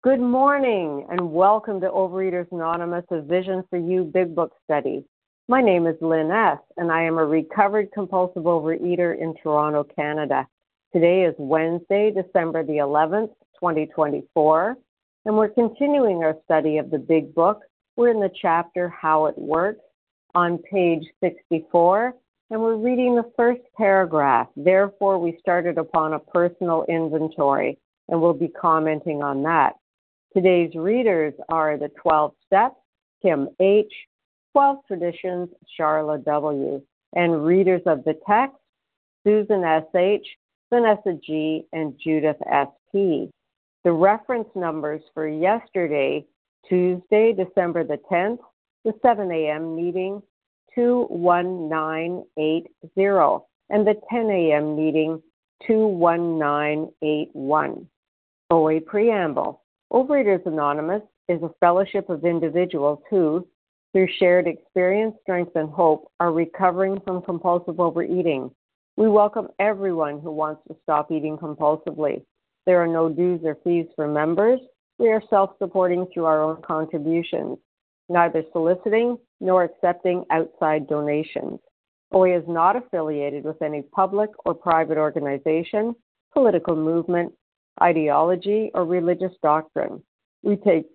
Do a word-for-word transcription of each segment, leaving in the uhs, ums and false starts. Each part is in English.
Good morning and welcome to Overeaters Anonymous, a Vision for You Big Book study. My name is Lynn S. and I am a recovered compulsive overeater in Toronto, Canada. Today is Wednesday, December the eleventh, twenty twenty-four, and we're continuing our study of the Big Book. We're in the chapter How It Works on page sixty-four, and we're reading the first paragraph. Therefore, we started upon a personal inventory, and we'll be commenting on that. Today's readers are the twelve Steps, Kim H., twelve Traditions, Charla W., and readers of the text, Susan S H, Vanessa G., and Judith S P. The reference numbers for yesterday, Tuesday, December the tenth, the seven a.m. meeting, two one nine eight zero, and the ten a.m. meeting, two one nine eight one. O A Preamble. Overeaters Anonymous is a fellowship of individuals who, through shared experience, strength, and hope, are recovering from compulsive overeating. We welcome everyone who wants to stop eating compulsively. There are no dues or fees for members. We are self-supporting through our own contributions, neither soliciting nor accepting outside donations. O A is not affiliated with any public or private organization, political movement, ideology, or religious doctrine. We take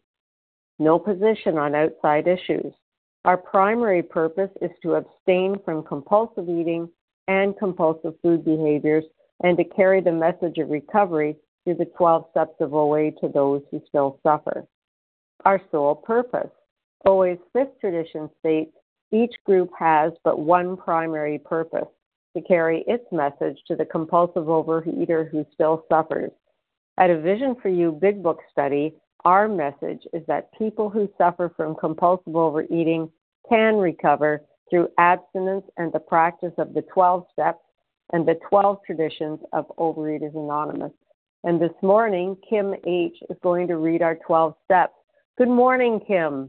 no position on outside issues. Our primary purpose is to abstain from compulsive eating and compulsive food behaviors and to carry the message of recovery through the twelve steps of O A to those who still suffer. Our sole purpose. O A's fifth tradition states each group has but one primary purpose, to carry its message to the compulsive overeater who still suffers. At a Vision for You Big Book study, our message is that people who suffer from compulsive overeating can recover through abstinence and the practice of the twelve steps and the twelve traditions of Overeaters Anonymous. And this morning, Kim H. is going to read our twelve steps. Good morning, Kim.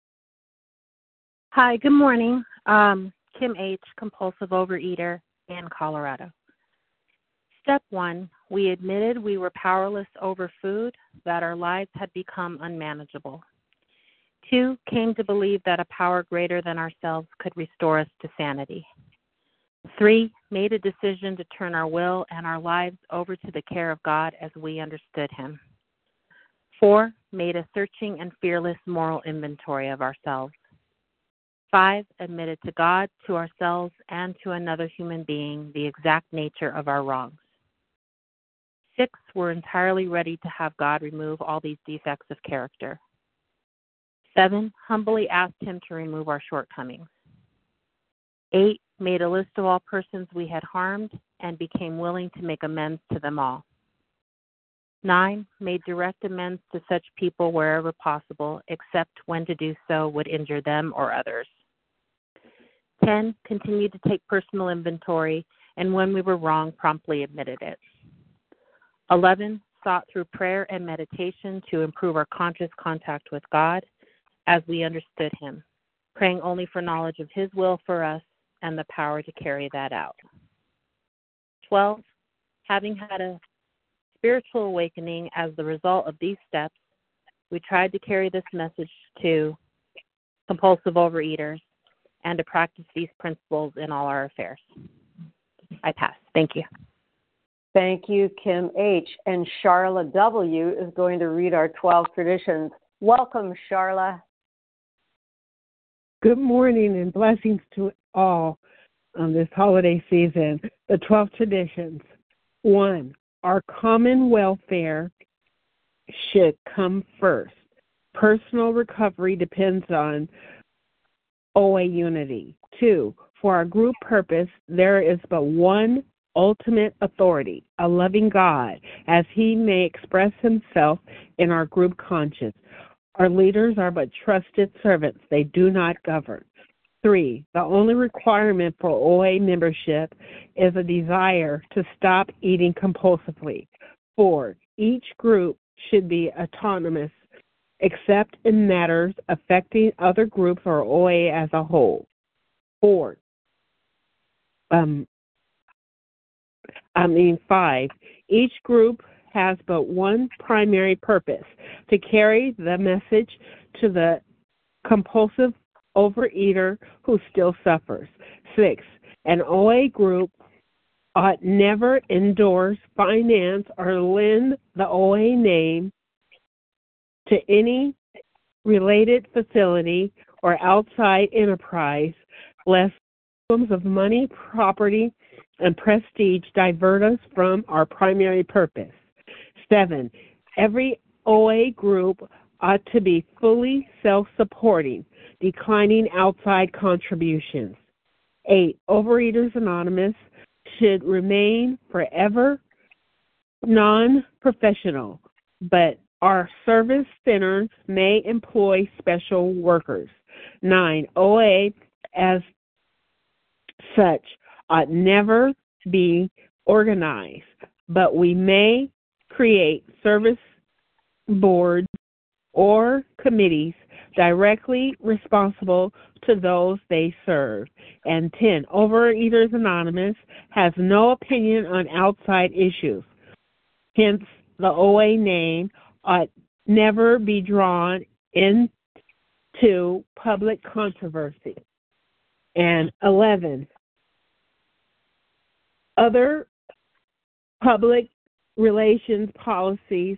Hi, good morning. Um, Kim H., compulsive overeater in Colorado. Step one, we admitted we were powerless over food, that our lives had become unmanageable. Two, came to believe that a power greater than ourselves could restore us to sanity. Three, made a decision to turn our will and our lives over to the care of God as we understood Him. Four, made a searching and fearless moral inventory of ourselves. Five, admitted to God, to ourselves, and to another human being the exact nature of our wrongs. Six, were entirely ready to have God remove all these defects of character. Seven, humbly asked Him to remove our shortcomings. Eight, made a list of all persons we had harmed and became willing to make amends to them all. Nine, made direct amends to such people wherever possible, except when to do so would injure them or others. Ten, continued to take personal inventory, and when we were wrong, promptly admitted it. Eleven, sought through prayer and meditation to improve our conscious contact with God as we understood Him, praying only for knowledge of His will for us and the power to carry that out. Twelve, having had a spiritual awakening as the result of these steps, we tried to carry this message to compulsive overeaters and to practice these principles in all our affairs. I pass. Thank you. Thank you, Kim H. And Charla W. is going to read our twelve traditions. Welcome, Charla. Good morning and blessings to all on this holiday season. The twelve traditions. One, our common welfare should come first. Personal recovery depends on O A unity. Two, for our group purpose, there is but one ultimate authority, a loving God, as He may express Himself in our group conscience. Our leaders are but trusted servants. They do not govern. Three, the only requirement for O A membership is a desire to stop eating compulsively. Four, each group should be autonomous except in matters affecting other groups or O A as a whole. Four, um, I mean five, each group has but one primary purpose, to carry the message to the compulsive overeater who still suffers. Six, an O A group ought never endorse, finance, or lend the O A name to any related facility or outside enterprise, lest problems of money, property, and prestige divert us from our primary purpose. Seven, every O A group ought to be fully self-supporting, declining outside contributions. Eight, Overeaters Anonymous should remain forever non-professional, but our service centers may employ special workers. Nine, O A as such ought never be organized, but we may create service boards or committees directly responsible to those they serve. And ten, Overeaters Anonymous has no opinion on outside issues. Hence, the O A name ought never be drawn into public controversy. And eleven, other public relations policies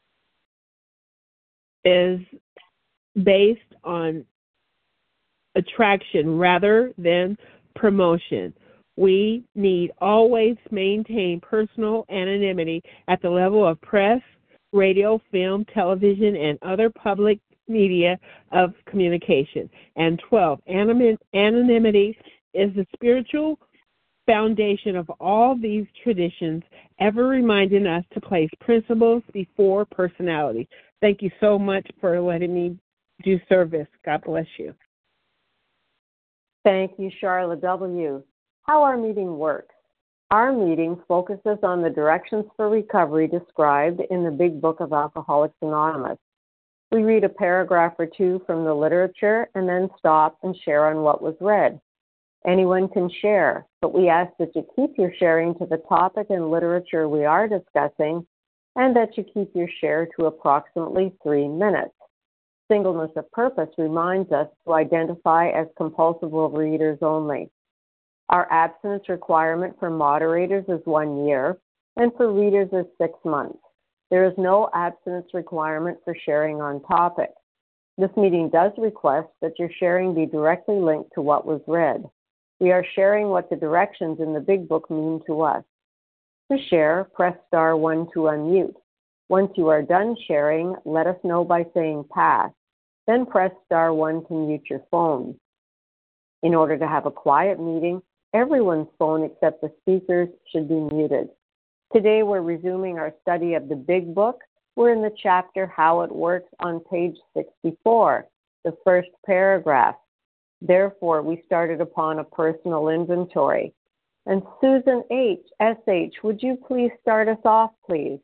is based on attraction rather than promotion. We need always maintain personal anonymity at the level of press, radio, film, television, and other public media of communication. And twelve, anonymity is the spiritual foundation of all these traditions, ever reminding us to place principles before personality. Thank you so much for letting me do service. God bless you. Thank you, Charlotte W. How our meeting works. Our meeting focuses on the directions for recovery described in the Big Book of Alcoholics Anonymous. We read a paragraph or two from the literature and then stop and share on what was read. Anyone can share, but we ask that you keep your sharing to the topic and literature we are discussing, and that you keep your share to approximately three minutes. Singleness of purpose reminds us to identify as compulsive overeaters only. Our abstinence requirement for moderators is one year, and for readers is six months. There is no abstinence requirement for sharing on topic. This meeting does request that your sharing be directly linked to what was read. We are sharing what the directions in the Big Book mean to us. To share, press star one to unmute. Once you are done sharing, let us know by saying pass. Then press star one to mute your phone. In order to have a quiet meeting, everyone's phone except the speakers should be muted. Today we're resuming our study of the Big Book. We're in the chapter How It Works on page sixty-four, the first paragraph. Therefore, we started upon a personal inventory. And Susan H., S H, would you please start us off, please?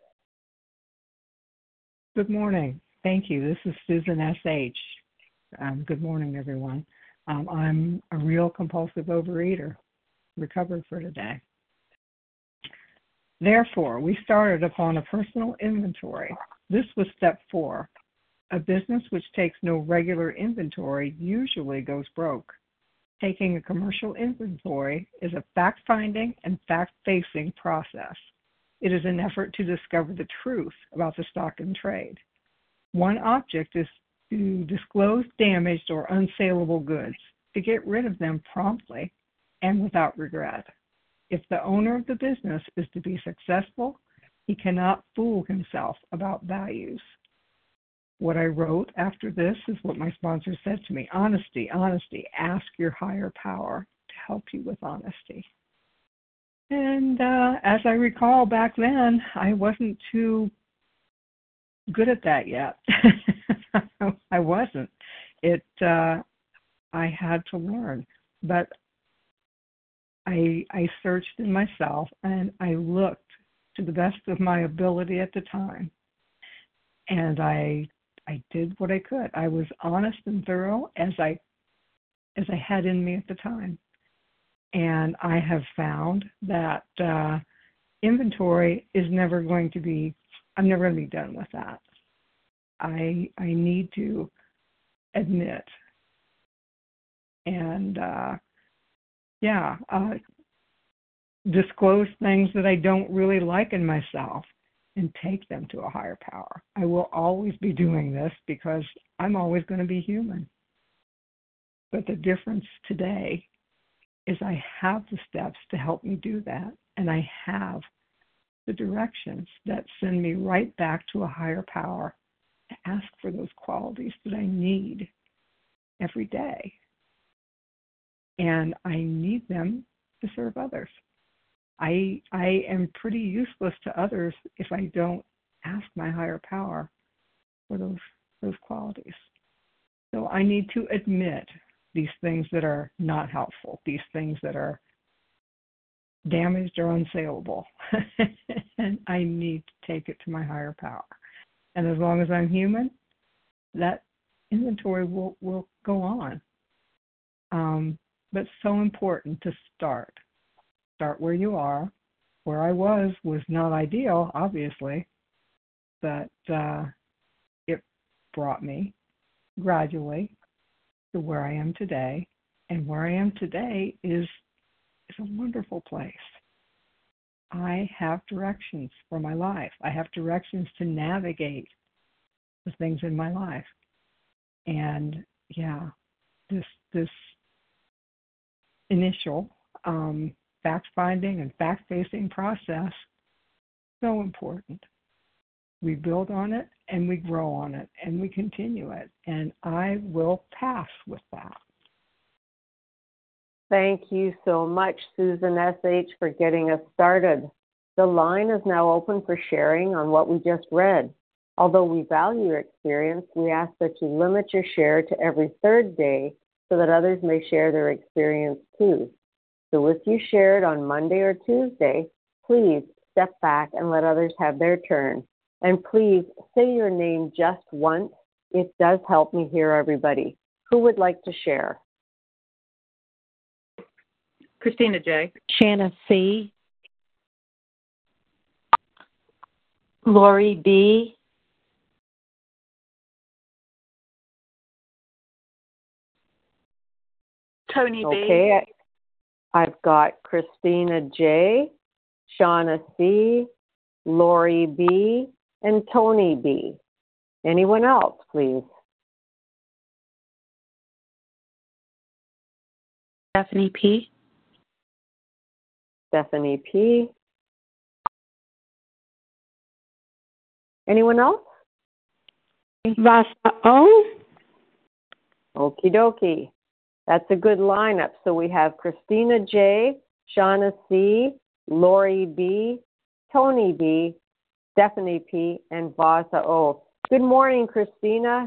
Good morning. Thank you. This is Susan S H. Um, good morning, everyone. Um, I'm a real compulsive overeater, recovered for today. Therefore, we started upon a personal inventory. This was step four. A business which takes no regular inventory usually goes broke. Taking a commercial inventory is a fact-finding and fact-facing process. It is an effort to discover the truth about the stock in trade. One object is to disclose damaged or unsaleable goods, to get rid of them promptly and without regret. If the owner of the business is to be successful, he cannot fool himself about values. What I wrote after this is what my sponsor said to me. Honesty, honesty. Ask your higher power to help you with honesty. And uh, as I recall back then, I wasn't too good at that yet. I wasn't. It. Uh, I had to learn. But I, I searched in myself and I looked to the best of my ability at the time. And I I did what I could. I was honest and thorough as I as I had in me at the time. And I have found that uh, inventory is never going to be I'm never going to be done with that. I I need to admit and uh, yeah, uh, disclose things that I don't really like in myself and take them to a higher power. I will always be doing this because I'm always going to be human. But the difference today is I have the steps to help me do that, and I have the directions that send me right back to a higher power to ask for those qualities that I need every day. And I need them to serve others. I I am pretty useless to others if I don't ask my higher power for those those qualities. So I need to admit these things that are not helpful, these things that are damaged or unsaleable. And I need to take it to my higher power. And as long as I'm human, that inventory will, will go on. Um, but it's so important to start. Start where you are. Where I was was not ideal, obviously, but uh, it brought me gradually to where I am today. And where I am today is, is a wonderful place. I have directions for my life. I have directions to navigate the things in my life. And yeah, this this initial um, fact-finding and fact-facing process, so important. We build on it, and we grow on it, and we continue it. And I will pass with that. Thank you so much, Susan S H, for getting us started. The line is now open for sharing on what we just read. Although we value your experience, we ask that you limit your share to every third day so that others may share their experience too. So if you shared on Monday or Tuesday, please step back and let others have their turn. And please say your name just once. It does help me hear everybody. Who would like to share? Christina J. Shanna C. Lori B. Tony B. Okay, I've got Christina J, Shauna C, Lori B, and Tony B. Anyone else, please? Stephanie P. Stephanie P. Anyone else? Vasa O. Okie dokie. That's a good lineup. So we have Christina J, Shauna C, Lori B, Tony B, Stephanie P, and Vasa O. Good morning, Christina.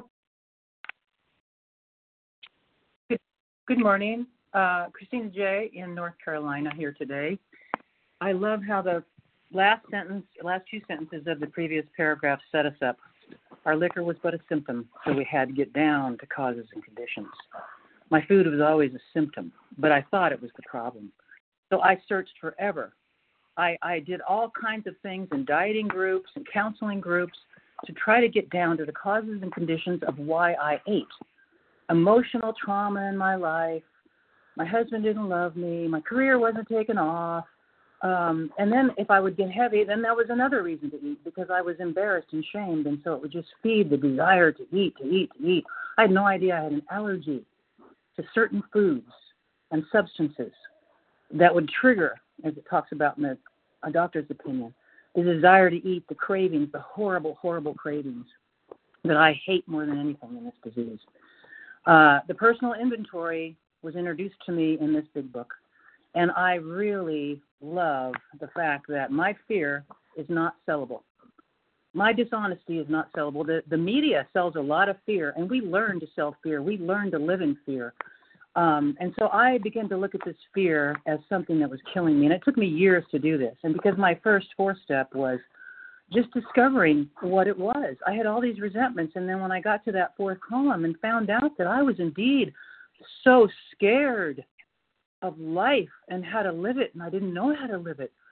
Good, good morning. Uh, Christina J. in North Carolina here today. I love how the last sentence, last two sentences of the previous paragraph set us up. Our liquor was but a symptom, so we had to get down to causes and conditions. My food was always a symptom, but I thought it was the problem. So I searched forever. I, I did all kinds of things in dieting groups and counseling groups to try to get down to the causes and conditions of why I ate. Emotional trauma in my life. My husband didn't love me. My career wasn't taking off. Um, and then if I would get heavy, then that was another reason to eat because I was embarrassed and shamed. And so it would just feed the desire to eat, to eat, to eat. I had no idea I had an allergy to certain foods and substances that would trigger, as it talks about in the, a doctor's opinion, the desire to eat, the cravings, the horrible, horrible cravings that I hate more than anything in this disease. Uh, the personal inventory was introduced to me in this big book, and I really love the fact that my fear is not sellable. My dishonesty is not sellable. The, the media sells a lot of fear, and we learn to sell fear. We learn to live in fear. Um, and so I began to look at this fear as something that was killing me, and it took me years to do this. And because my first fourth step was just discovering what it was. I had all these resentments, and then when I got to that fourth column and found out that I was indeed so scared of life and how to live it, and I didn't know how to live it.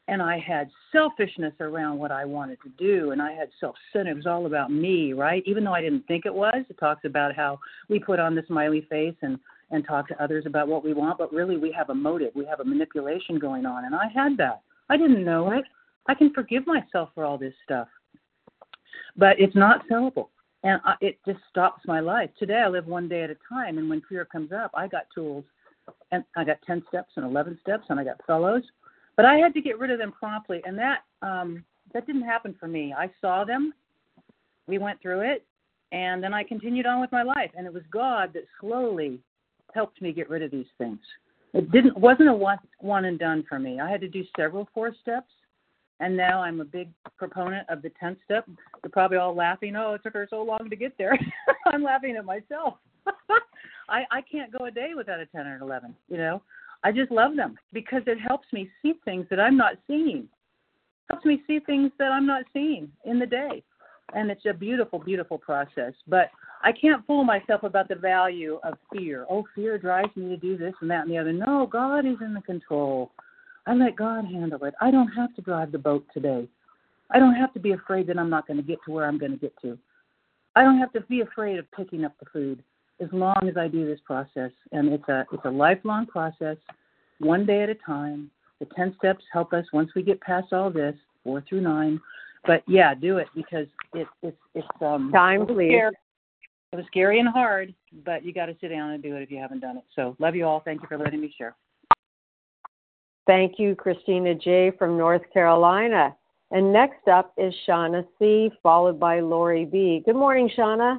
and I had selfishness around what I wanted to do, and I had self-centered. It was all about me, right? Even though I didn't think it was. It talks about how we put on the smiley face and, and talk to others about what we want, but really we have a motive. We have a manipulation going on, and I had that. I didn't know it. I can forgive myself for all this stuff, but it's not sellable, and I, it just stops my life. Today I live one day at a time, and when fear comes up, I got tools, and I got ten steps and eleven steps, and I got fellows. But I had to get rid of them promptly, and that um, that didn't happen for me. I saw them, we went through it, and then I continued on with my life. And it was God that slowly helped me get rid of these things. It didn't wasn't a one, one and done for me. I had to do several four steps, and now I'm a big proponent of the tenth step. You're probably all laughing, oh, it took her so long to get there. I'm laughing at myself. I, I can't go a day without a ten or an eleven, you know. I just love them because it helps me see things that I'm not seeing. It helps me see things that I'm not seeing in the day. And it's a beautiful, beautiful process. But I can't fool myself about the value of fear. Oh, fear drives me to do this and that and the other. No, God is in the control. I let God handle it. I don't have to drive the boat today. I don't have to be afraid that I'm not going to get to where I'm going to get to. I don't have to be afraid of picking up the food as long as I do this process. And it's a it's a lifelong process, one day at a time. The ten steps help us once we get past all this, four through nine. But, yeah, do it because it, it's it's um time, please. Scary. It was scary and hard, but you got to sit down and do it if you haven't done it. So love you all. Thank you for letting me share. Thank you, Christina J. from North Carolina. And next up is Shauna C., followed by Lori B. Good morning, Shauna.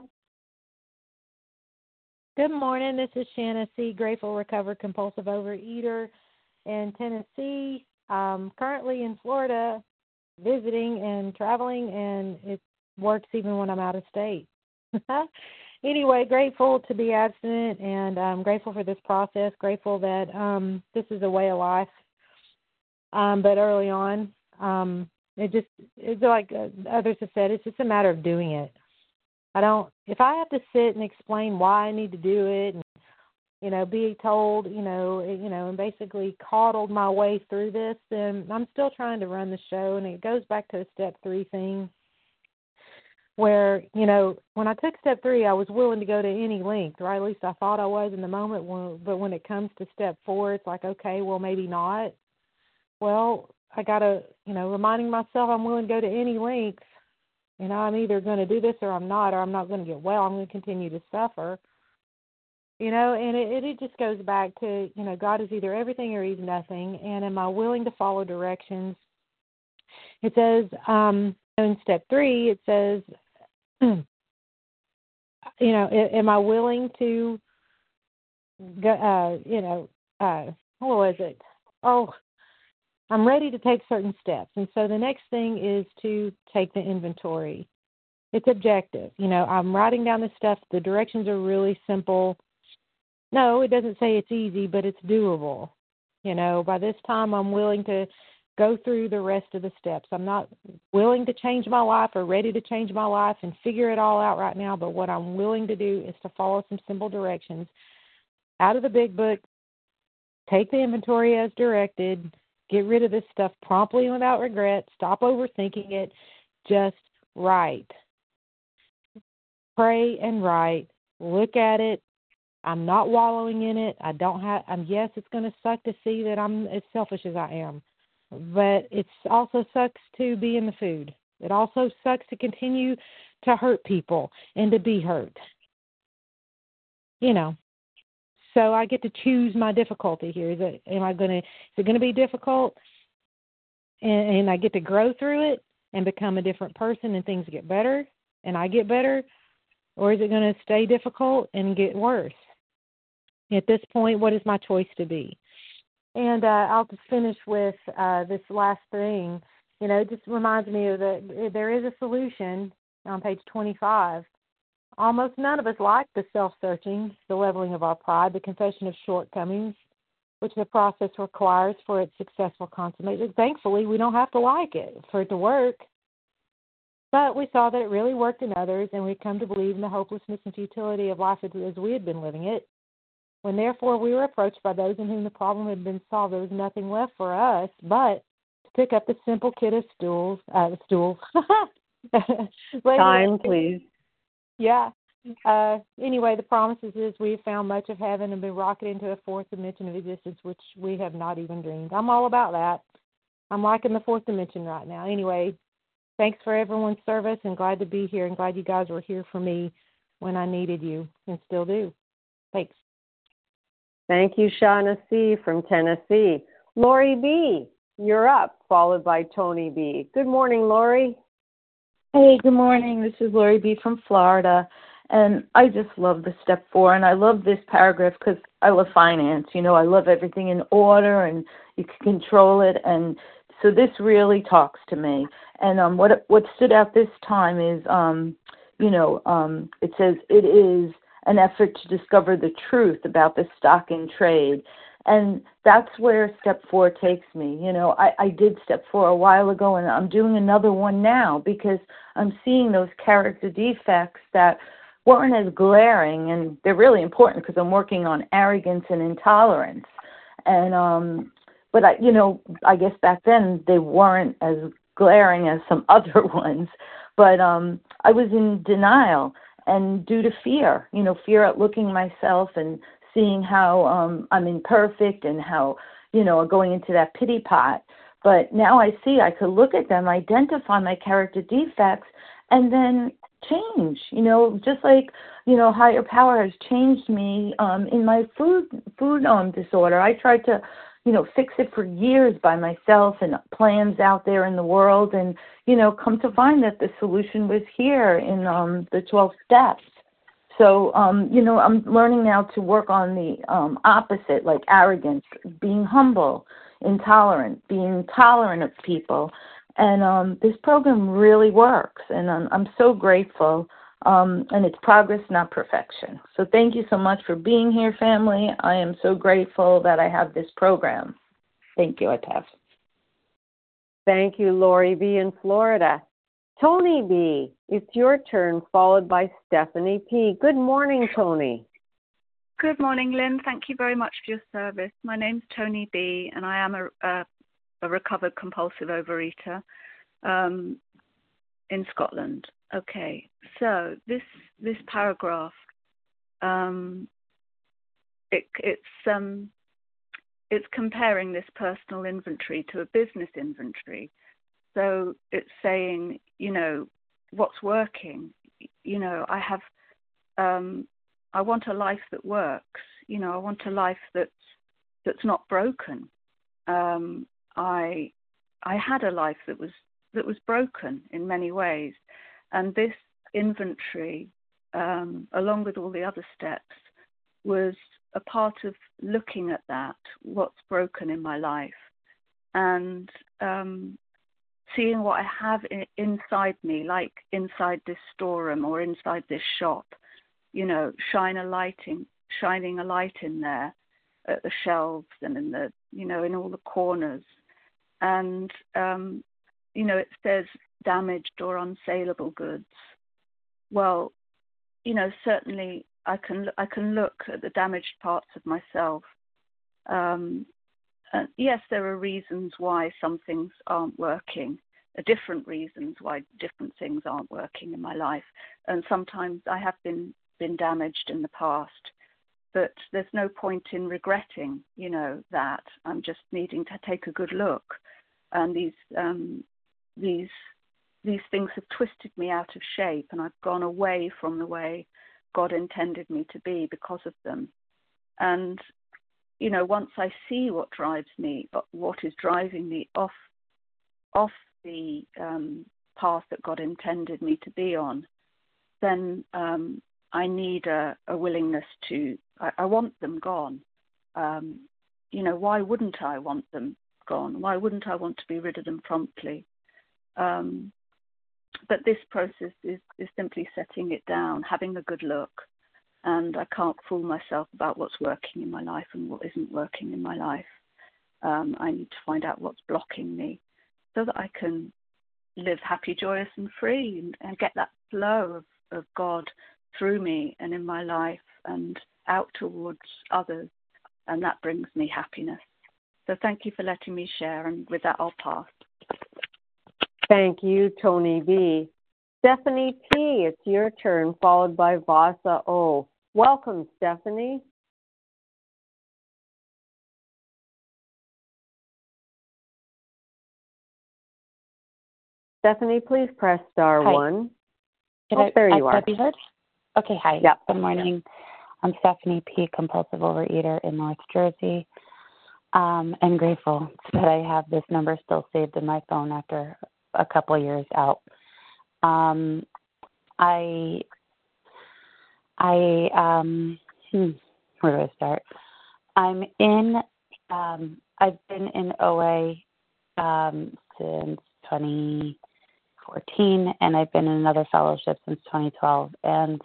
Good morning. This is Shanna C., grateful, recovered, compulsive overeater in Tennessee. Um, currently in Florida, visiting and traveling, and it works even when I'm out of state. Anyway, grateful to be abstinent, and I'm grateful for this process, grateful that um, this is a way of life. Um, but early on, um, it just, it's like others have said, it's just a matter of doing it. I don't, if I have to sit and explain why I need to do it and, you know, be told, you know, you know, and basically coddled my way through this, then I'm still trying to run the show. And it goes back to the step three thing where, you know, when I took step three, I was willing to go to any length, or at least I thought I was in the moment. When, but when it comes to step four, it's like, okay, well, maybe not. Well, I got to, you know, reminding myself I'm willing to go to any length. You know, I'm either going to do this or I'm not, or I'm not going to get well. I'm going to continue to suffer. You know, and it, it just goes back to, you know, God is either everything or he's nothing. And am I willing to follow directions? It says um, in step three, it says, you know, am I willing to, go, uh, you know, uh, what was it? Oh, I'm ready to take certain steps. And so the next thing is to take the inventory. It's objective. You know, I'm writing down the stuff. The directions are really simple. No, it doesn't say it's easy, but it's doable. You know, by this time I'm willing to go through the rest of the steps. I'm not willing to change my life or ready to change my life and figure it all out right now, but what I'm willing to do is to follow some simple directions out of the big book, take the inventory as directed, get rid of this stuff promptly and without regret, stop overthinking it, just write. Pray and write. Look at it. I'm not wallowing in it. I don't have, I'm, yes, it's going to suck to see that I'm as selfish as I am, but it also sucks to be in the food. It also sucks to continue to hurt people and to be hurt. You know, so I get to choose my difficulty here. Is it, am I going to, is it going to be difficult and, and I get to grow through it and become a different person and things get better and I get better? Or is it going to stay difficult and get worse? At this point, what is my choice to be? And uh, I'll just finish with uh, this last thing. You know, it just reminds me of that there is a solution on page twenty-five. Almost none of us like the self-searching, the leveling of our pride, the confession of shortcomings, which the process requires for its successful consummation. Thankfully, we don't have to like it for it to work. But we saw that it really worked in others, and we'd come to believe in the hopelessness and futility of life as we had been living it. When, therefore, we were approached by those in whom the problem had been solved, there was nothing left for us but pick up the simple kit of stools, uh, stools. Time, please. Yeah. Uh, anyway, the promises is we have found much of heaven and been rocketed into a fourth dimension of existence, which we have not even dreamed. I'm all about that. I'm liking the fourth dimension right now. Anyway, thanks for everyone's service, and glad to be here, and glad you guys were here for me when I needed you, and still do. Thanks. Thank you, Shauna C. from Tennessee. Lori B., you're up, followed by Tony B. Good morning, Lori. Hey, good morning. This is Lori B. from Florida, and I just love the step four, and I love this paragraph because I love finance. You know, I love everything in order, and you can control it, and so this really talks to me. And um, what what stood out this time is, um, you know, um, it says it is an effort to discover the truth about the stock in trade. And that's where step four takes me. You know, I, I did step four a while ago, and I'm doing another one now because I'm seeing those character defects that weren't as glaring, and they're really important because I'm working on arrogance and intolerance. And, um, but, I, you know, I guess back then they weren't as glaring as some other ones. But um, I was in denial, and due to fear, you know, fear at looking myself and seeing how um, I'm imperfect and how, you know, going into that pity pot. But now I see I could look at them, identify my character defects, and then change, you know, just like, you know, higher power has changed me um, in my food food um, disorder. I tried to, you know, fix it for years by myself and plans out there in the world, and, you know, come to find that the solution was here in um, the twelve steps. So, um, you know, I'm learning now to work on the um, opposite, like arrogance, being humble, intolerant, being tolerant of people. And um, this program really works, and I'm, I'm so grateful. Um, and it's progress, not perfection. So thank you so much for being here, family. I am so grateful that I have this program. Thank you, I pass. Thank you, Lori B. in Florida. Tony B., it's your turn, followed by Stephanie P. Good morning, Tony. Good morning, Lynn. Thank you very much for your service. My name's Tony B., and I am a, a, a recovered compulsive overeater um, in Scotland. Okay, so this this paragraph, um, it, it's um, it's comparing this personal inventory to a business inventory. So it's saying, you know, what's working. You know, I have, um, I want a life that works. You know, I want a life that's that's not broken. Um, I I had a life that was that was broken in many ways, and this inventory, um, along with all the other steps, was a part of looking at that, what's broken in my life, and um, seeing what I have in, inside me, like inside this storeroom or inside this shop, you know, shine a light in, shining a light in there at the shelves and in the, you know, in all the corners. And, um, you know, it says damaged or unsaleable goods. Well, you know, certainly I can, I can look at the damaged parts of myself. Um, Uh, yes, there are reasons why some things aren't working, uh, different reasons why different things aren't working in my life. And sometimes I have been, been damaged in the past, but there's no point in regretting, you know, that. I'm just needing to take a good look. And these, um, these, these things have twisted me out of shape, and I've gone away from the way God intended me to be because of them. And you know, once I see what drives me, what is driving me off, off the um, path that God intended me to be on, then um, I need a, a willingness to. I, I want them gone. Um, you know, why wouldn't I want them gone? Why wouldn't I want to be rid of them promptly? Um, but this process is, is simply setting it down, having a good look. And I can't fool myself about what's working in my life and what isn't working in my life. Um, I need to find out what's blocking me so that I can live happy, joyous, and free, and, and get that flow of, of God through me and in my life and out towards others. And that brings me happiness. So thank you for letting me share. And with that, I'll pass. Thank you, Tony B. Stephanie P., it's your turn, followed by Vasa O. Welcome, Stephanie. Stephanie, please press star Hi. one. Did oh, I, there I, you are. Be heard? Okay, hi. Yep. Good morning. I'm Stephanie P., compulsive overeater in North Jersey. Um, and grateful that I have this number still saved in my phone after a couple of years out. Um, I, I, um, hmm, where do I start? I'm in, um, I've been in O A um, since twenty fourteen, and I've been in another fellowship since twenty twelve. And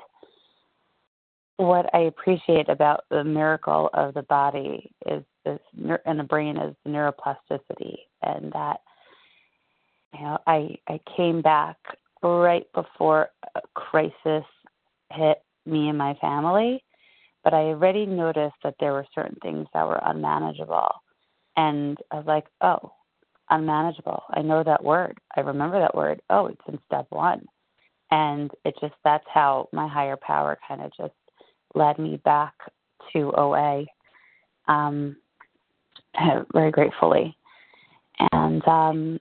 what I appreciate about the miracle of the body is this, and the brain is the neuroplasticity, and that, you know, I I came back right before a crisis hit me and my family, but I already noticed that there were certain things that were unmanageable, and I was like, oh, unmanageable. I know that word. I remember that word. Oh, it's in step one, and it just that's how my higher power kind of just led me back to O A, um, very gratefully. And um,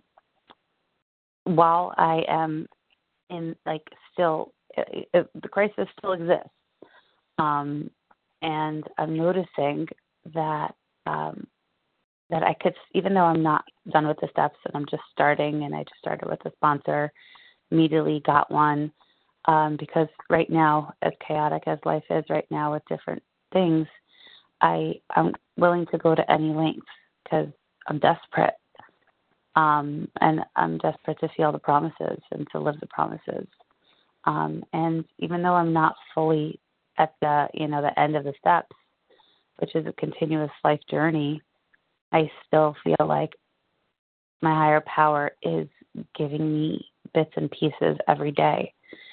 while I am in, like, still, it, it, the crisis still exists, um, and I'm noticing that um, that I could, even though I'm not done with the steps and I'm just starting, and I just started with a sponsor, immediately got one. Um, because right now, as chaotic as life is right now with different things, I, I'm willing to go to any lengths because I'm desperate. Um, and I'm desperate to feel the promises and to live the promises. Um, and even though I'm not fully at the, you know, the end of the steps, which is a continuous life journey, I still feel like my higher power is giving me bits and pieces every day.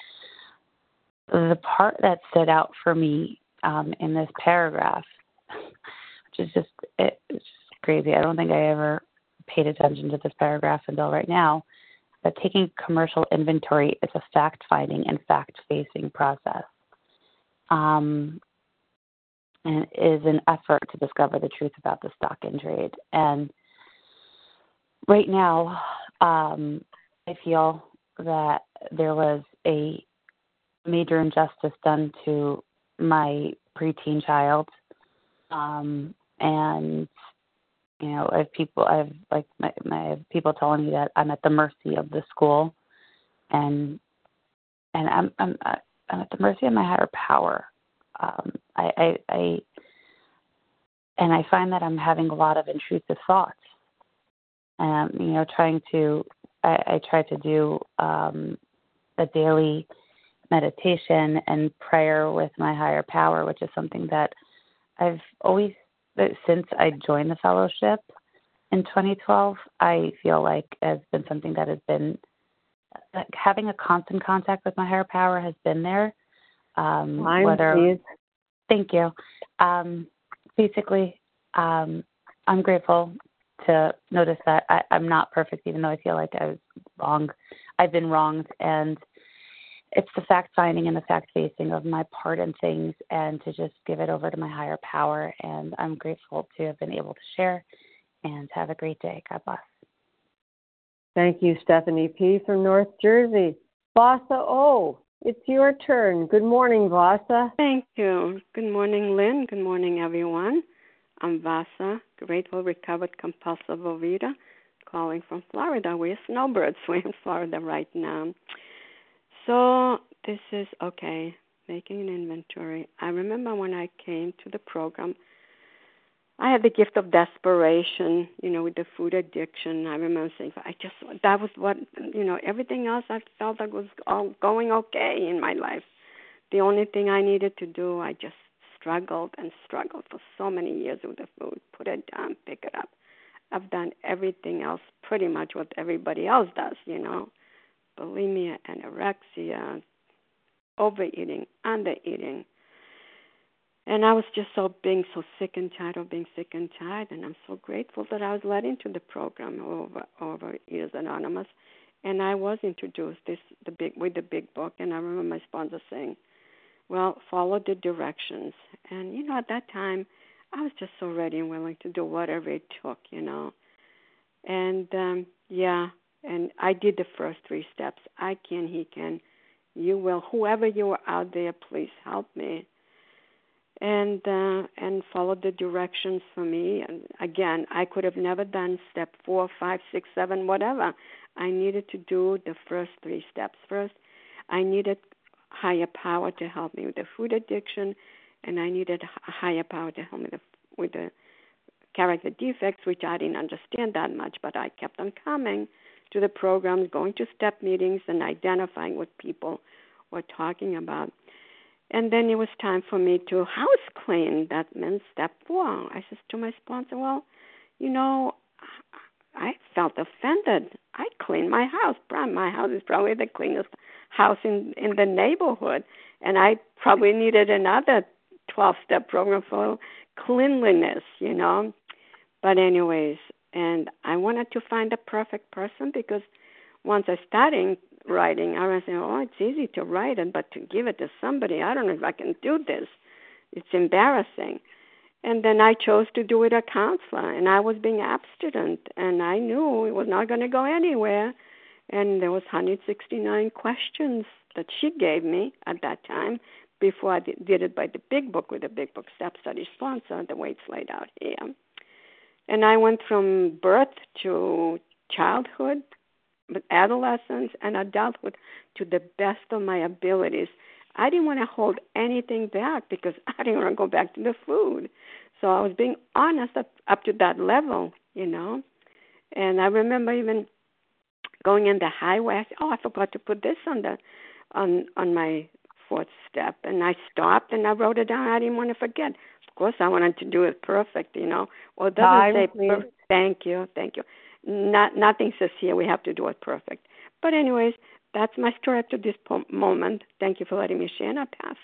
The part that stood out for me um, in this paragraph, which is just, it, it's just crazy. I don't think I ever paid attention to this paragraph until right now, that taking commercial inventory is a fact-finding and fact-facing process, um, and is an effort to discover the truth about the stock in trade. And right now, um, I feel that there was a major injustice done to my preteen child, um, and you know, I have people, I have like my, my I have people telling me that I'm at the mercy of the school, and and I'm I'm I'm at the mercy of my higher power. Um, I, I I and I find that I'm having a lot of intrusive thoughts, and you know, trying to I, I try to do um, a daily meditation and prayer with my higher power, which is something that I've always, since I joined the fellowship in twenty twelve, I feel like has been something that has been, like, having a constant contact with my higher power has been there. Um, Mine, whether, please. Thank you. Um, basically, um, I'm grateful to notice that I, I'm not perfect, even though I feel like I was wrong. I've been wronged, and it's the fact-finding and the fact-facing of my part in things, and to just give it over to my higher power. And I'm grateful to have been able to share, and have a great day. God bless. Thank you, Stephanie P. from North Jersey. Vasa O., it's your turn. Good morning, Vasa. Thank you. Good morning, Lynn. Good morning, everyone. I'm Vasa, grateful, recovered, compulsive overeater, calling from Florida. We're snowbirds. We're in Florida right now. So this is, okay, making an inventory. I remember when I came to the program, I had the gift of desperation, you know, with the food addiction. I remember saying, I just, that was what, you know, everything else I felt like was all going okay in my life. The only thing I needed to do, I just struggled and struggled for so many years with the food. Put it down, pick it up. I've done everything else, pretty much what everybody else does, you know. Bulimia, anorexia, overeating, undereating. And I was just so being so sick and tired of being sick and tired, and I'm so grateful that I was led into the program over over Eaters Anonymous, and I was introduced this the big with the big book, and I remember my sponsor saying, "Well, follow the directions." And you know, at that time, I was just so ready and willing to do whatever it took, you know. And um, yeah, and I did the first three steps. I can, he can, you will. Whoever you are out there, please help me. And uh, and follow the directions for me. And again, I could have never done step four, five, six, seven, whatever. I needed to do the first three steps first. I needed higher power to help me with the food addiction, and I needed a higher power to help me with the, with the character defects, which I didn't understand that much, but I kept on coming to the programs, going to step meetings, and identifying what people were talking about. And then it was time for me to house clean. That meant step four. I said to my sponsor, well, you know, I felt offended. I cleaned my house. My house is probably the cleanest house in, in the neighborhood. And I probably needed another twelve-step program for cleanliness, you know. But anyways, and I wanted to find a perfect person because once I started writing, I was saying, oh, it's easy to write it, but to give it to somebody, I don't know if I can do this. It's embarrassing. And then I chose to do it a counselor, and I was being abstinent, and I knew it was not going to go anywhere. And there was one hundred sixty-nine questions that she gave me at that time before I did it by the big book with the big book step study sponsor, the way it's laid out here. And I went from birth to childhood, adolescence, and adulthood to the best of my abilities. I didn't want to hold anything back because I didn't want to go back to the food. So I was being honest up, up to that level, you know. And I remember even going in the highway, I said, oh, I forgot to put this on the on on my fourth step. And I stopped and I wrote it down. I didn't want to forget. Of course, I wanted to do it perfect, you know. Well, it doesn't Time, say please. perfect. Thank you, thank you. Not, nothing says here we have to do it perfect. But anyways, that's my story up to this po- moment. Thank you for letting me share, and I pass.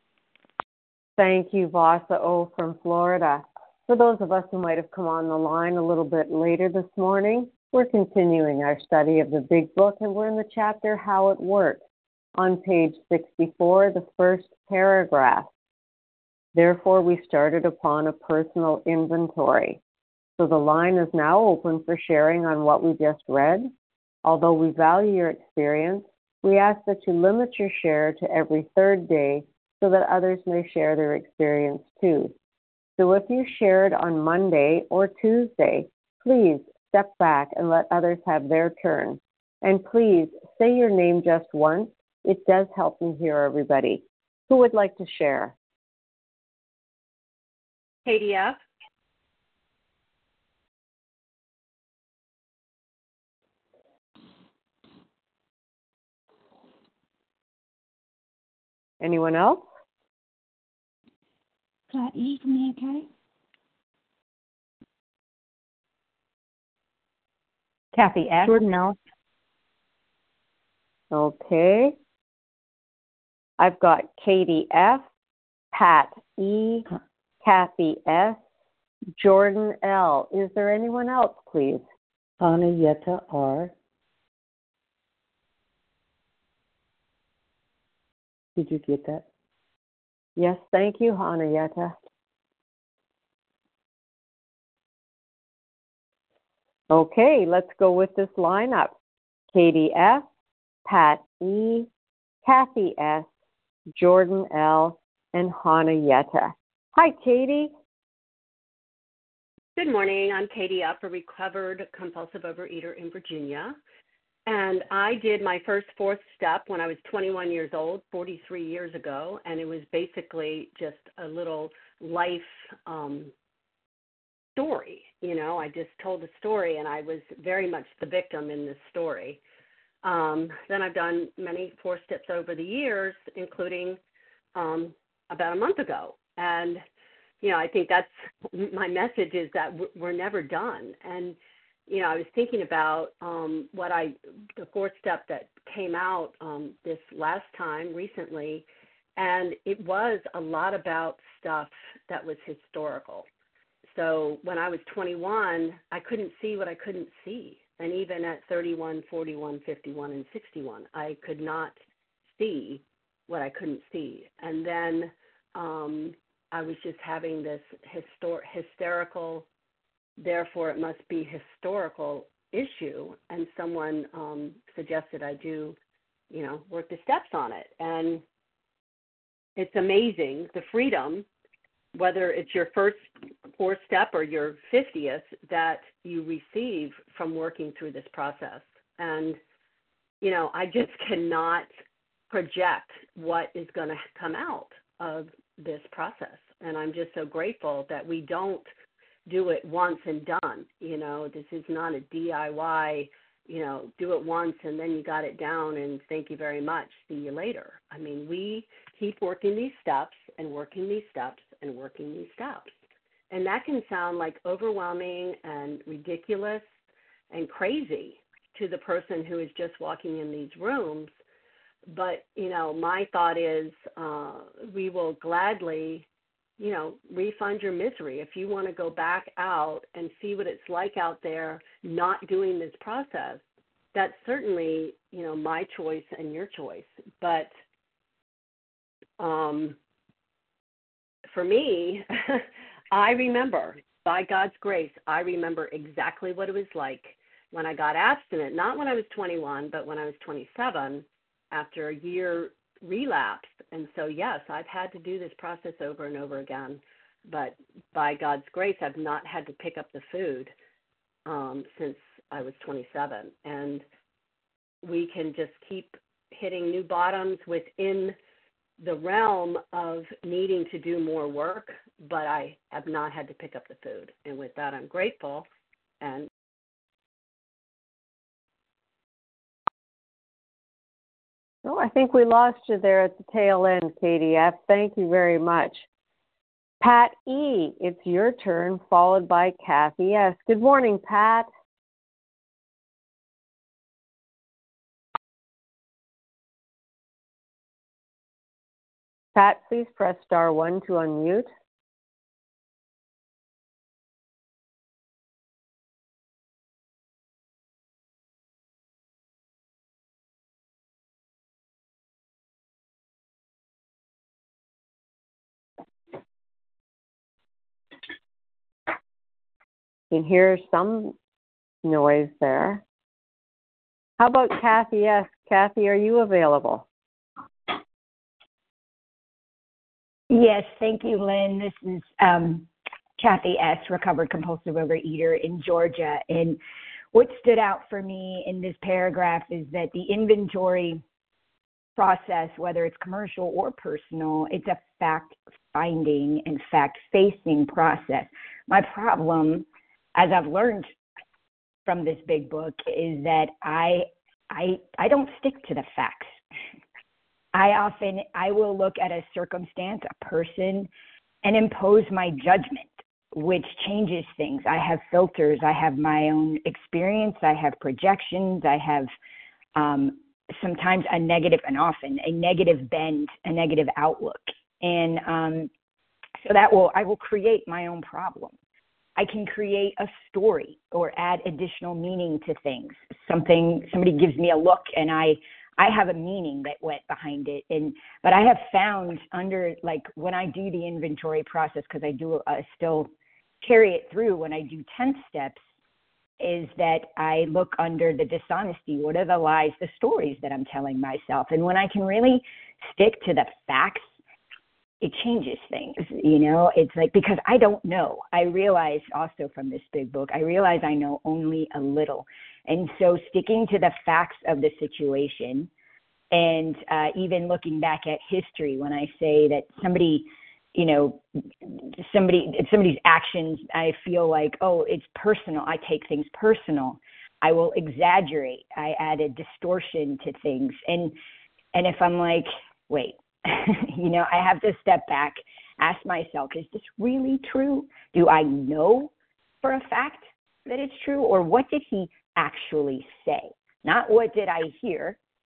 Thank you, Vasa O from Florida. For those of us who might have come on the line a little bit later this morning, we're continuing our study of the Big Book, and we're in the chapter How It Works. On page sixty-four, the first paragraph. Therefore, we started upon a personal inventory. So the line is now open for sharing on what we just read. Although we value your experience, we ask that you limit your share to every third day so that others may share their experience too. So if you shared on Monday or Tuesday, please step back and let others have their turn. And please say your name just once. It does help me hear everybody. Who would like to share? Katie F. Anyone else? Flat E from the U K. Kathy F. Jordan L. Okay. I've got Katie F., Pat E., Kathy S., Jordan L. Is there anyone else, please? Hannah Yetta R. Did you get that? Yes, thank you, Hannah Yetta. Okay, let's go with this lineup. Katie F., Pat E., Kathy S., Jordan L., and Hannah Yetta. Hi, Katie. Good morning. I'm Katie F., a recovered compulsive overeater in Virginia. And I did my first fourth step when I was twenty-one years old, forty-three years ago, and it was basically just a little life um, story. You know, I just told a story, and I was very much the victim in this story. Um, then I've done many four steps over the years, including um, about a month ago. And, you know, I think that's my message is that we're never done. And you know, I was thinking about um, what I, the fourth step that came out um, this last time recently, And it was a lot about stuff that was historical. So when I was twenty-one, I couldn't see what I couldn't see. And even at thirty-one, forty-one, fifty-one, and sixty-one, I could not see what I couldn't see. And then um, I was just having this histor- hysterical, therefore it must be historical issue. And someone um, suggested I do, you know, work the steps on it. And it's amazing, the freedom, whether it's your first fourth step or your fiftieth, that you receive from working through this process. And, you know, I just cannot project what is going to come out of this process. And I'm just so grateful that we don't do it once and done. You know, this is not a D I Y, you know, do it once and then you got it down and thank you very much, see you later. I mean, we keep working these steps and working these steps and working these steps. And that can sound like overwhelming and ridiculous and crazy to the person who is just walking in these rooms. But, you know, my thought is uh, we will gladly, you know, refund your misery. If you want to go back out and see what it's like out there not doing this process, that's certainly, you know, my choice and your choice. But um, for me, I remember, by God's grace, I remember exactly what it was like when I got abstinent, not when I was twenty-one, but when I was twenty-seven, after a year relapsed. And so, yes, I've had to do this process over and over again. But by God's grace, I've not had to pick up the food um, since I was twenty-seven. And we can just keep hitting new bottoms within the realm of needing to do more work, but I have not had to pick up the food. And with that, I'm grateful. And Oh, I think we lost you there at the tail end, Katie F. Thank you very much. Pat E., it's your turn, followed by Kathy S. Good morning, Pat. Pat, please press star one to unmute. You can hear some noise there. How about Kathy S.? Kathy, are you available? Yes, thank you, Lynn. This is um, Kathy S., recovered compulsive overeater in Georgia. And what stood out for me in this paragraph is that the inventory process, whether it's commercial or personal, it's a fact-finding and fact-facing process. My problem, as I've learned from this big book, is that I I I don't stick to the facts. I often, I will look at a circumstance, a person, and impose my judgment, which changes things. I have filters. I have my own experience. I have projections. I have um, sometimes a negative, and often a negative bend, a negative outlook. And um, so that will, I will create my own problem. I can create a story or add additional meaning to things. Something, somebody gives me a look and I, I have a meaning that went behind it. And, but I have found under, like when I do the inventory process, because I do uh, still carry it through when I do ten steps, is that I look under the dishonesty. What are the lies, the stories that I'm telling myself? And when I can really stick to the facts, it changes things, you know. It's like, because I don't know. I realize also from this big book, I realize I know only a little. And so sticking to the facts of the situation, and uh, even looking back at history, when I say that somebody, you know, somebody, somebody's actions, I feel like, oh, it's personal. I take things personal. I will exaggerate. I add a distortion to things. And, and if I'm like, wait, you know, I have to step back, ask myself, is this really true? Do I know for a fact that it's true? Or what did he actually say? Not what did I hear,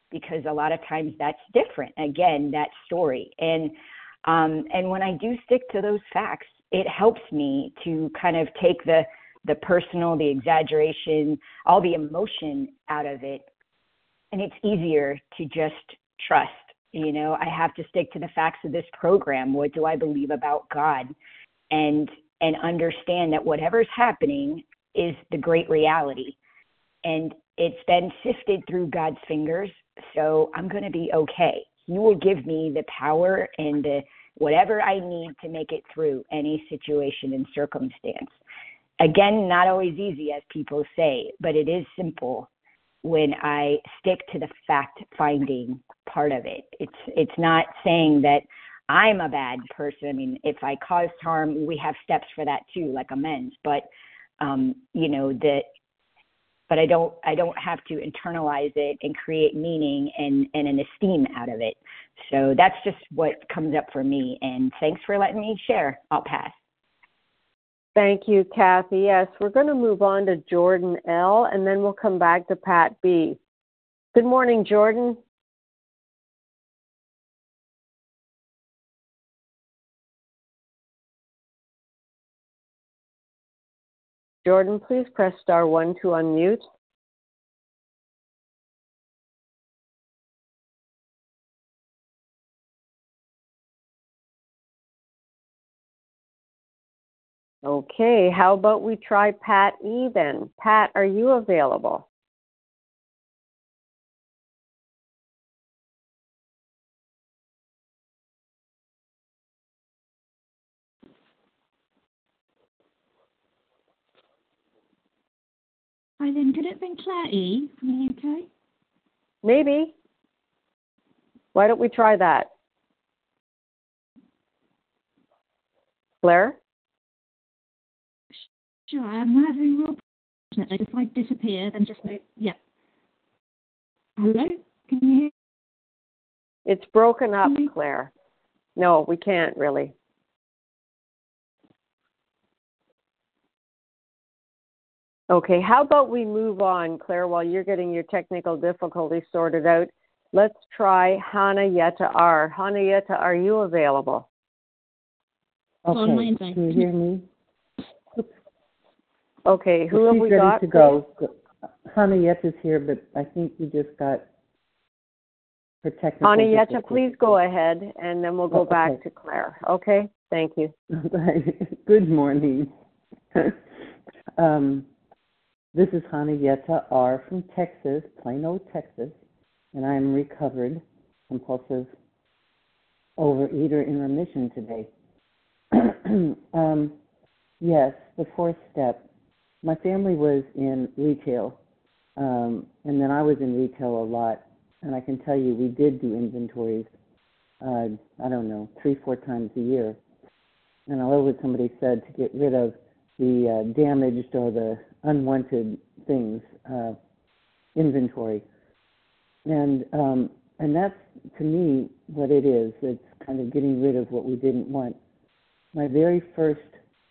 because a lot of times that's different. Again, that story. And um, and when I do stick to those facts, it helps me to kind of take the the personal, the exaggeration, all the emotion out of it. And it's easier to just trust. You know, I have to stick to the facts of this program. What do I believe about God? And and understand that whatever's happening is the great reality. And it's been sifted through God's fingers, so I'm going to be okay. He will give me the power and the whatever I need to make it through any situation and circumstance. Again, not always easy, as people say, but it is simple when I stick to the fact-finding part of it. It's it's not saying that I'm a bad person. I mean, if I caused harm, we have steps for that too, like amends. But um, you know that. But I don't I don't have to internalize it and create meaning and, and an esteem out of it. So that's just what comes up for me. And thanks for letting me share. I'll pass. Thank you, Kathy. Yes, we're going to move on to Jordan L., and then we'll come back to Pat B. Good morning, Jordan. Jordan, please press star one to unmute. Okay, how about we try Pat E then? Pat, are you available? Hi then, could it have been Claire E from the U K? Maybe. Why don't we try that? Claire? Sure, I'm having real problems. If I disappear, then just move. Yeah. Hello? Can you hear? It's broken up, Claire. No, we can't really. Okay, how about we move on, Claire, while you're getting your technical difficulties sorted out. Let's try Hannah Yetta R. Hannah Yetta, are you available? Okay, can you hear me? Okay, who have She's we ready got? to go. Hannah Yetta's here, but I think we just got her technical Hannah Yetta, difficulties. please go ahead, and then we'll go Oh, okay. back to Claire. Okay, thank you. Good morning. um, this is Hannah Yetta R. from Texas, Plano, Texas, and I'm recovered compulsive overeater in remission today. um, yes, the fourth step. My family was in retail, um, and then I was in retail a lot, and I can tell you we did do inventories, uh, I don't know, three, four times a year. And I love what somebody said, to get rid of the uh, damaged or the unwanted things, uh, inventory. And um, and that's, to me, what it is. It's kind of getting rid of what we didn't want. My very first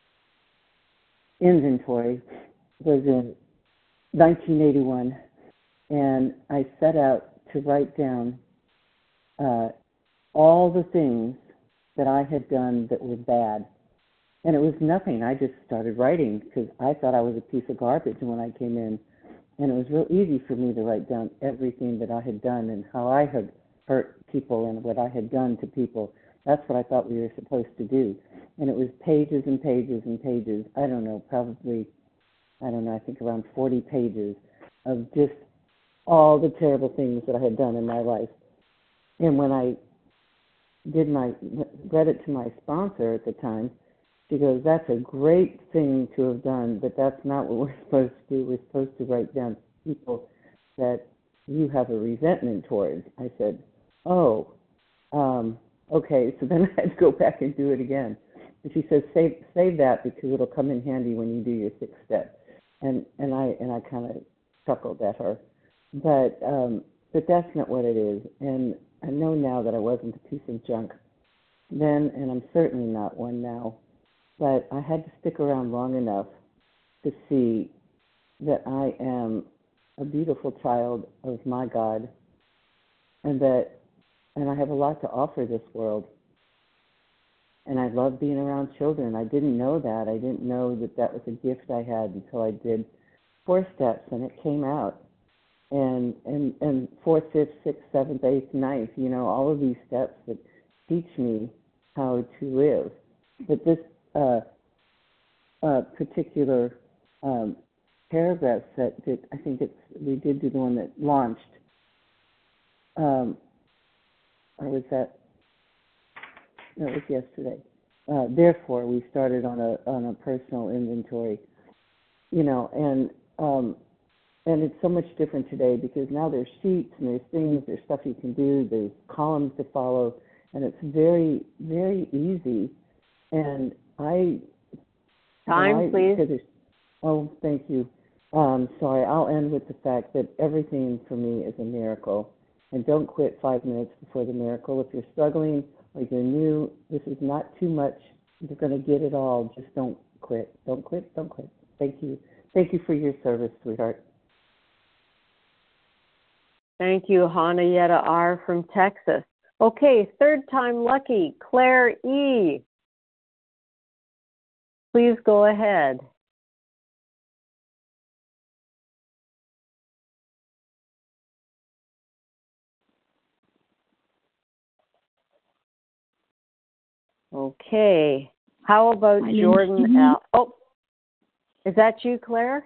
inventory was in nineteen eighty-one, and I set out to write down uh, all the things that I had done that were bad. And it was nothing. I just started writing because I thought I was a piece of garbage when I came in. And it was real easy for me to write down everything that I had done and how I had hurt people and what I had done to people. That's what I thought we were supposed to do. And it was pages and pages and pages. I don't know, probably, I don't know, I think around forty pages of just all the terrible things that I had done in my life. And when I did my, read it to my sponsor at the time, she goes, that's a great thing to have done, but that's not what we're supposed to do. We're supposed to write down people that you have a resentment towards. I said, oh, um, okay. So then I had to go back and do it again. And she says, save save that because it'll come in handy when you do your sixth step. And and I and I kind of chuckled at her, but um, but that's not what it is. And I know now that I wasn't a piece of junk then, and I'm certainly not one now. But I had to stick around long enough to see that I am a beautiful child of my God, and that, and I have a lot to offer this world. And I love being around children. I didn't know that. I didn't know that that was a gift I had until I did four steps, and it came out. And and and fourth, fifth, sixth, seventh, eighth, ninth, you know, all of these steps that teach me how to live. But this uh, uh, particular um, paragraph that, that I think it's we did do the one that launched. Um, or was that? No, it was yesterday. Uh, therefore, we started on a on a personal inventory, you know, and um, and it's so much different today because now there's sheets and there's things, there's stuff you can do, there's columns to follow, and it's very very easy. And I time, I, please. Oh, thank you. Um, sorry, I'll end with the fact that everything for me is a miracle, and don't quit five minutes before the miracle. If you're struggling or you're new, this is not too much. You're going to get it all. Just don't quit. Don't quit. Don't quit. Thank you. Thank you for your service, sweetheart. Thank you, Hanayeta R. from Texas. Okay, third time lucky, Claire E. Please go ahead. Okay. How about Hi, Jordan L? Oh, is that you, Claire?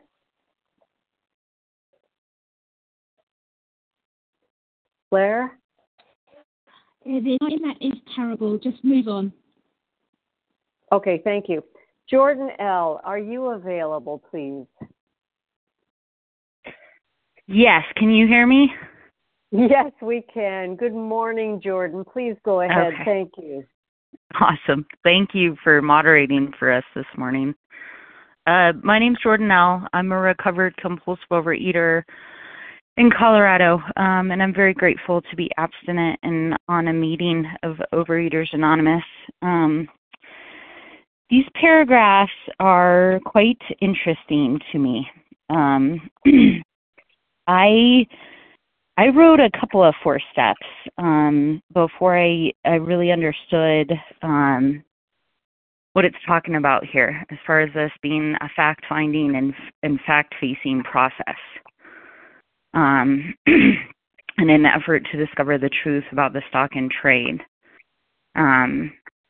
Claire? Uh, the internet is terrible. Just move on. Okay, thank you. Jordan L, are you available, please? Yes. Can you hear me? Yes, we can. Good morning, Jordan. Please go ahead. Okay. Thank you. Awesome. Thank you for moderating for us this morning. Uh, my name's Jordan L. I'm a recovered compulsive overeater in Colorado, um, and I'm very grateful to be abstinent and on a meeting of Overeaters Anonymous. Um, these paragraphs are quite interesting to me. Um, I I wrote a couple of four steps um, before I, I really understood um, what it's talking about here, as far as this being a fact-finding and, and fact-facing process. Um, in an effort to discover the truth about the stock and trade. Um,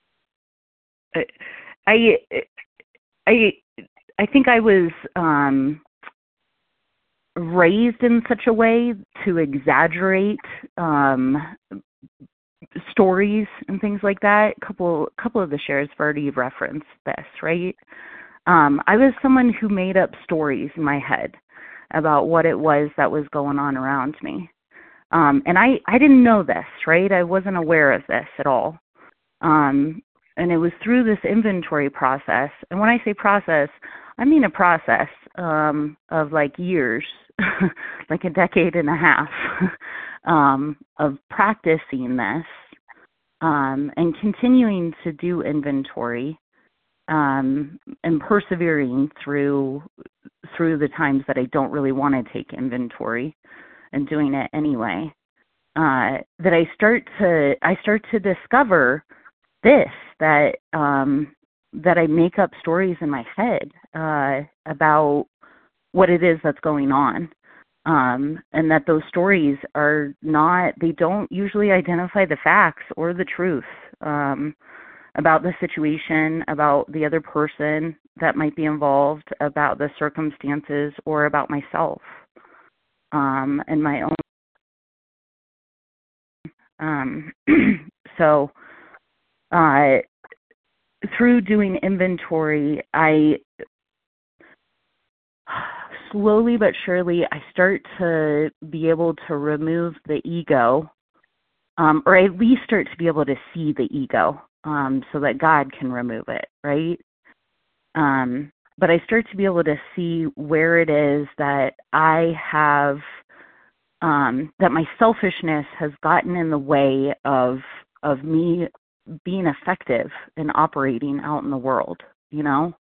I, I, I think I was um, raised in such a way to exaggerate um, stories and things like that. A couple, couple of the shares have already referenced this, right? Um, I was someone who made up stories in my head about what it was that was going on around me. Um, and I, I didn't know this, right? I wasn't aware of this at all. Um, and it was through this inventory process. And when I say process, I mean a process um, of like years, like a decade and a half um, of practicing this um, and continuing to do inventory um, and persevering through through the times that I don't really want to take inventory and doing it anyway, uh, that I start to I start to discover this, that um, that I make up stories in my head uh, about what it is that's going on, um, and that those stories are not, they don't usually identify the facts or the truth um, about the situation, about the other person that might be involved, about the circumstances, or about myself um, and my own. Um, so uh, through doing inventory, I slowly but surely, I start to be able to remove the ego, um, or at least start to be able to see the ego um, so that God can remove it, right? Um, but I start to be able to see where it is that I have, um, that my selfishness has gotten in the way of of me being effective and operating out in the world, you know?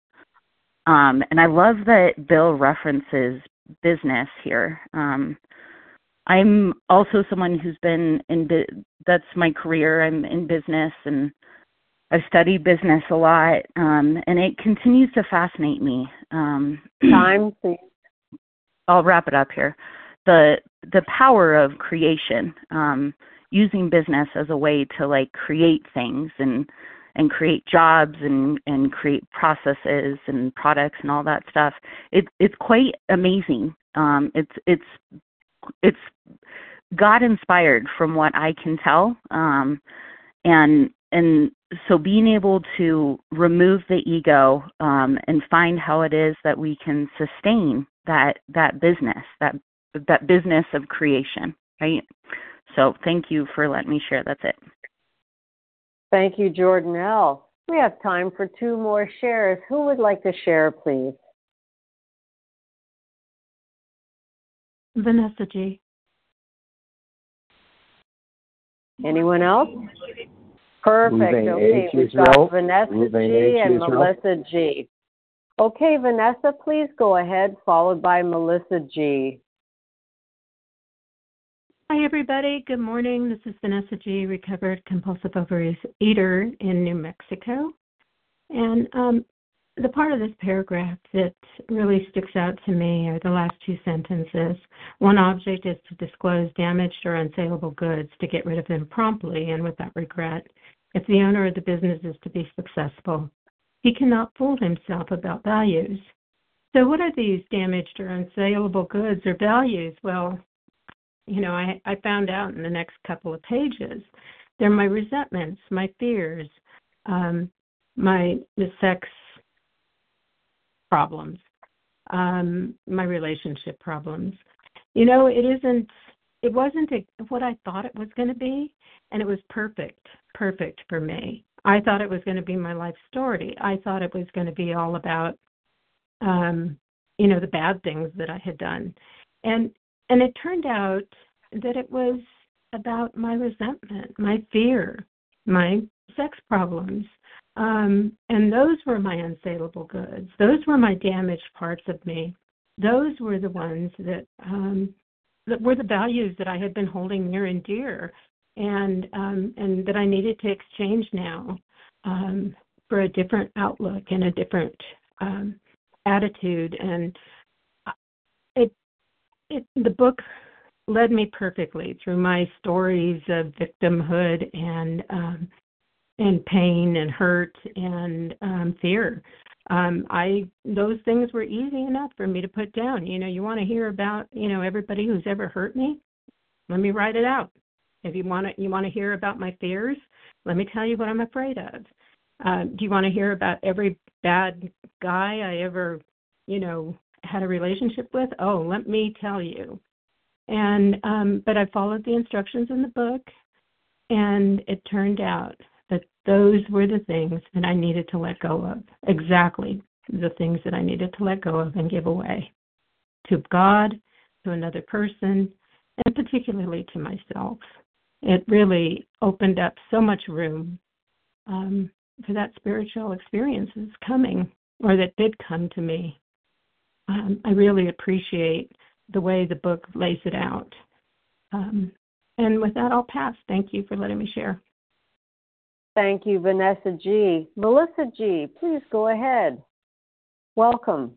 Um, and I love that Bill references business here. Um, I'm also someone who's been in, bu- that's my career. I'm in business and I've studied business a lot, um, and it continues to fascinate me. Um, Time, please. I'll wrap it up here. The the power of creation, um, using business as a way to like create things and and create jobs and, and create processes and products and all that stuff. It, it's quite amazing. Um, it's it's it's God inspired from what I can tell, um, and and so being able to remove the ego um, and find how it is that we can sustain that that business, that that business of creation, right? So thank you for letting me share. That's it. Thank you, Jordanelle. We have time for two more shares. Who would like to share, please? Vanessa G. Anyone else? Perfect. Ruvain Okay, H. we've Israel. got Vanessa Ruvain G H. and Israel. Melissa G. Okay, Vanessa, please go ahead, followed by Melissa G. Hi, everybody. Good morning. This is Vanessa G., recovered compulsive overeater in New Mexico. And um, the part of this paragraph that really sticks out to me are the last two sentences. One object is to disclose damaged or unsaleable goods, to get rid of them promptly and without regret. If the owner of the business is to be successful, he cannot fool himself about values. So what are these damaged or unsaleable goods or values? Well, you know, I, I found out in the next couple of pages. They're my resentments, my fears, um, my the sex problems, um, my relationship problems. You know, it isn't, it wasn't a, what I thought it was going to be, and it was perfect, perfect for me. I thought it was going to be my life story. I thought it was going to be all about, um, you know, the bad things that I had done. And and it turned out that it was about my resentment, my fear, my sex problems. Um, and those were my unsaleable goods. Those were my damaged parts of me. Those were the ones that, um, that were the values that I had been holding near and dear, and um, and that I needed to exchange now um, for a different outlook and a different um, attitude. And it, it, the book led me perfectly through my stories of victimhood and um, and pain and hurt and um, fear. Um, I those things were easy enough for me to put down. You know, you want to hear about you know everybody who's ever hurt me? Let me write it out. If you want to, you want to hear about my fears? Let me tell you what I'm afraid of. Uh, do you want to hear about every bad guy I ever, you know, had a relationship with? Oh, let me tell you. And um, but I followed the instructions in the book, and it turned out that those were the things that I needed to let go of. Exactly the things that I needed to let go of and give away to God, to another person, and particularly to myself. It really opened up so much room um, for that spiritual experience that's coming, or that did come to me. Um, I really appreciate the way the book lays it out. Um, and with that, I'll pass. Thank you for letting me share. Thank you, Vanessa G. Melissa G., please go ahead. Welcome.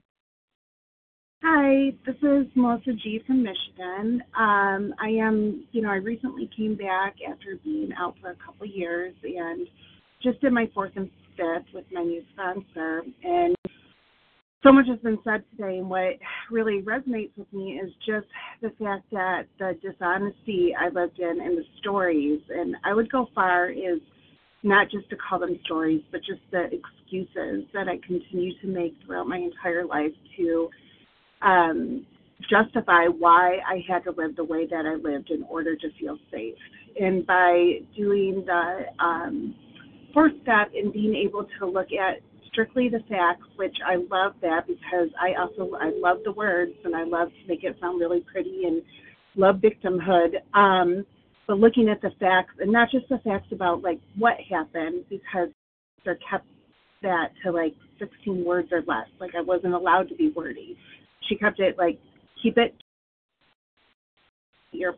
Hi, this is Melissa G. from Michigan. Um, I am, you know, I recently came back after being out for a couple of years and just did my fourth and fifth with my new sponsor. And so much has been said today, and what really resonates with me is just the fact that the dishonesty I lived in and the stories, and I would go far as not just to call them stories, but just the excuses that I continue to make throughout my entire life to um, justify why I had to live the way that I lived in order to feel safe. And by doing the um, fourth step and being able to look at strictly the facts, which I love that because I also, I love the words and I love to make it sound really pretty and love victimhood. Um, but looking at the facts, and not just the facts about like what happened, because they're kept that to like sixteen words or less. Like I wasn't allowed to be wordy. She kept it like, keep it your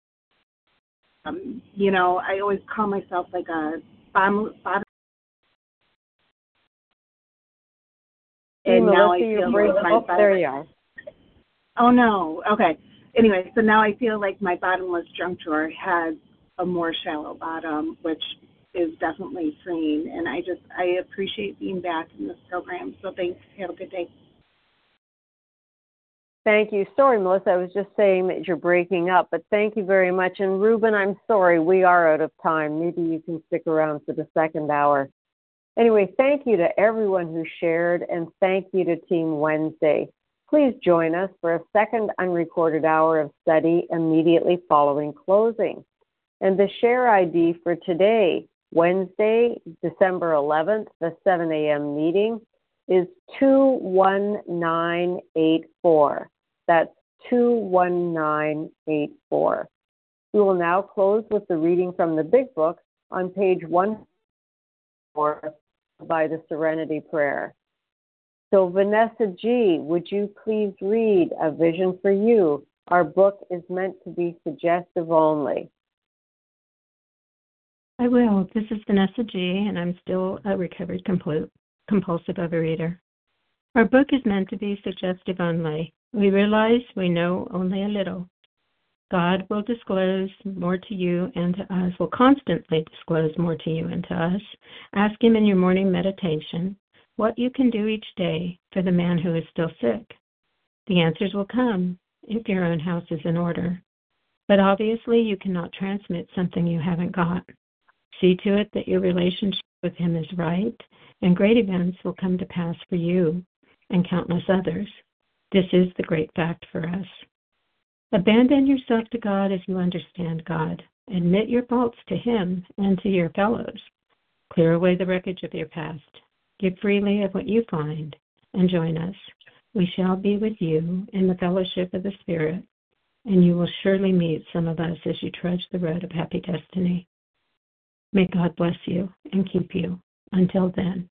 um, you know, I always call myself like a bottom, bottom and Melissa, now I you're feel breaking like my up. bottom, There you are. oh no, okay. Anyway, so now I feel like my bottomless junk drawer has a more shallow bottom, which is definitely freeing. And I just, I appreciate being back in this program. So thanks. Have a good day. Thank you. Sorry, Melissa, I was just saying that you're breaking up, but thank you very much. And Ruben, I'm sorry, we are out of time. Maybe you can stick around for the second hour. Anyway, thank you to everyone who shared, and thank you to Team Wednesday. Please join us for a second unrecorded hour of study immediately following closing. And the share I D for today, Wednesday, December eleventh, the seven a.m. meeting, is two one nine eight four. That's two one nine eight four. We will now close with the reading from the Big Book on page one four by the Serenity Prayer. So Vanessa G., would you please read A Vision for You? Our book is meant to be suggestive only. I will. This is Vanessa G., and I'm still a recovered compl- compulsive overeater. Our book is meant to be suggestive only. We realize we know only a little. God will disclose more to you and to us, will constantly disclose more to you and to us. Ask Him in your morning meditation what you can do each day for the man who is still sick. The answers will come if your own house is in order. But obviously you cannot transmit something you haven't got. See to it that your relationship with Him is right, and great events will come to pass for you and countless others. This is the great fact for us. Abandon yourself to God as you understand God. Admit your faults to Him and to your fellows. Clear away the wreckage of your past. Give freely of what you find, and join us. We shall be with you in the fellowship of the Spirit, and you will surely meet some of us as you trudge the road of happy destiny. May God bless you and keep you. Until then.